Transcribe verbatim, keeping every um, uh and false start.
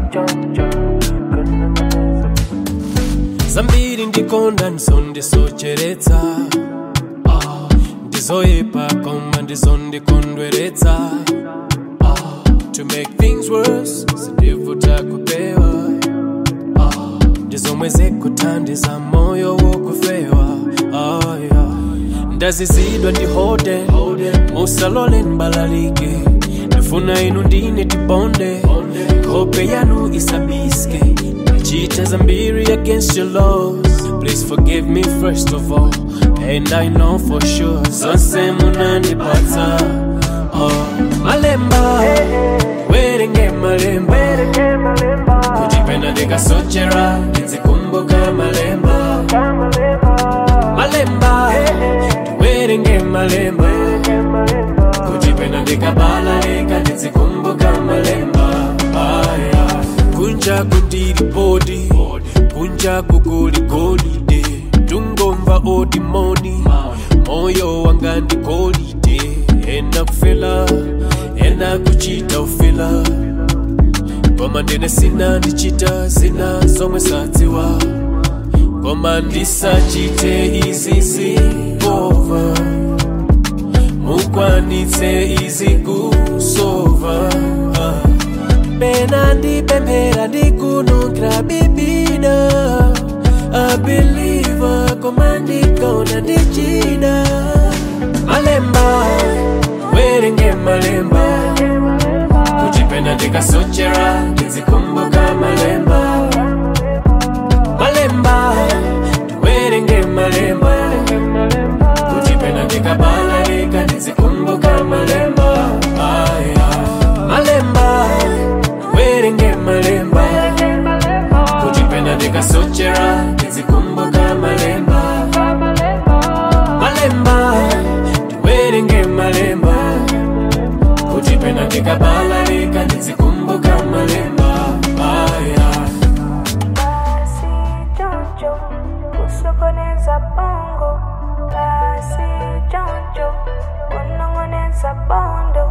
Zambiri ndikonda nsonde socheretsa ah, ndizoyepa koma ndizondikondweretsa ah, to make things worse sindivuta kupewa ah, ndizomwe zikuthandiza moyo wokufewa ah, yeah. Ndazizidwa ndihode musalole mbalalike ndifuna inu ndine tibonde hope yanu isabiske cheat as Zambiri against your laws. Please forgive me first of all, and I know for sure Sanse munandi pata oh malemba werenge malemba kujipenda ndikasochera ndizikumbuka malemba malemba werenge malemba kujipenda ndikabalalika ndizikumbuka malemba ah, yeah. Kunja kundiri body kunja kugoli golide tungomva odi moni moyo wanga ndi golide ena kufela ena kuchita ufela koma ndine sina ndichita zina zomwe sadziwa koma ndisachite izizi over mukwanitse izi kusova uh. Pena ndi pembera ndi kunungra bibida a believer komandikona ndi chida malemba werenge malemba kujipenda ndikasochera ndizikumbuka malemba malemba werenge malemba kujipenda ndikabalalika ndizikumbuka malemba ah, yeah. Malemba werenge malemba kujipenda ndikasochera ndizikumbuka malemba malemba werenge malemba kujipenda ndikabalalika ndizikumbuka malemba ah, yeah. Basi jonjo kusokoneza bongo basi jonjo kunongoneza bondo